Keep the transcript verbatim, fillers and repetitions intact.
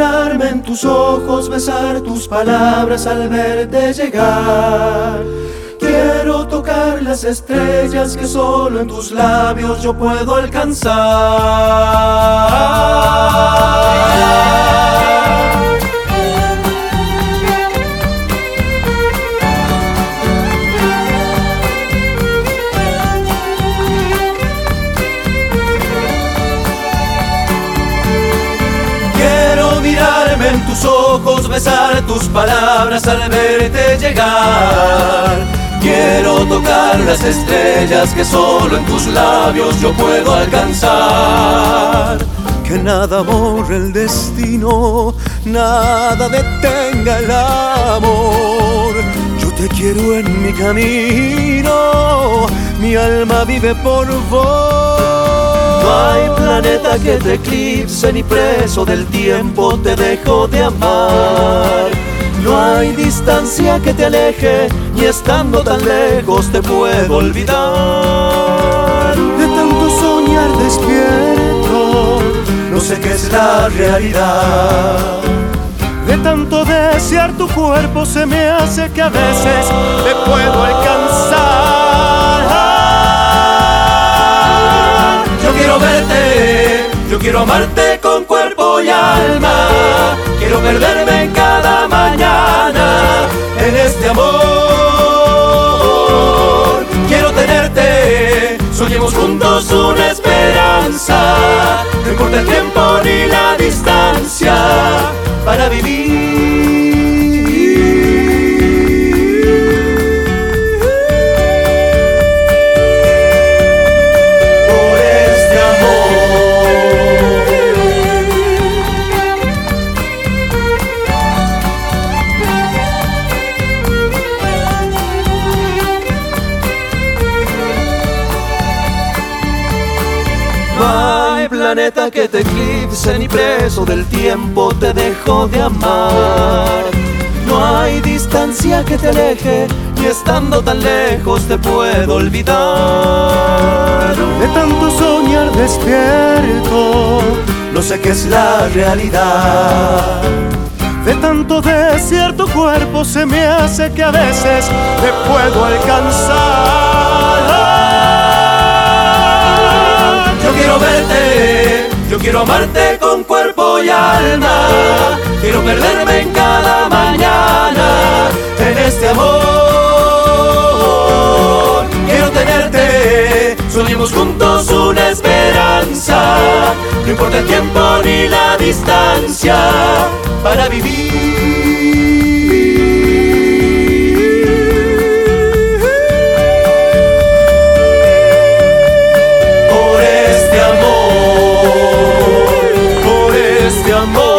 mirarme en tus ojos, besar tus palabras al verte llegar. Quiero tocar las estrellas que solo en tus labios yo puedo alcanzar. Quiero mirarme en tus ojos, besar tus palabras al verte llegar. Quiero tocar las estrellas que solo en tus labios yo puedo alcanzar. Que nada borre el destino, nada detenga el amor. Yo te quiero en mi camino, mi alma vive por vos. No hay planeta que te eclipse, ni preso del tiempo te dejo de amar. No hay distancia que te aleje, ni estando tan lejos te puedo olvidar. De tanto soñar despierto, no sé qué es la realidad. De tanto desear tu cuerpo se me hace que a veces te puedo alcanzar. Yo quiero verte, yo quiero amarte con cuerpo y alma. Quiero perderme en cada mañana en este amor. Quiero tenerte, soñemos juntos una esperanza. No importa el tiempo ni la distancia para vivir. Por este amor. No hay planeta que te eclipse, ni preso del tiempo te dejo de amar. No hay distancia que te aleje, ni estando tan lejos te puedo olvidar. De tanto soñar despierto, no sé qué es la realidad. De tanto desear tu cuerpo se me hace que a veces te puedo alcanzar. Yo quiero verte, yo quiero amarte con cuerpo y alma. Quiero perderme en cada mañana en este amor. Quiero tenerte, soñemos juntos una esperanza. No importa el tiempo ni la distancia para vivir. Por este amor, por este amor.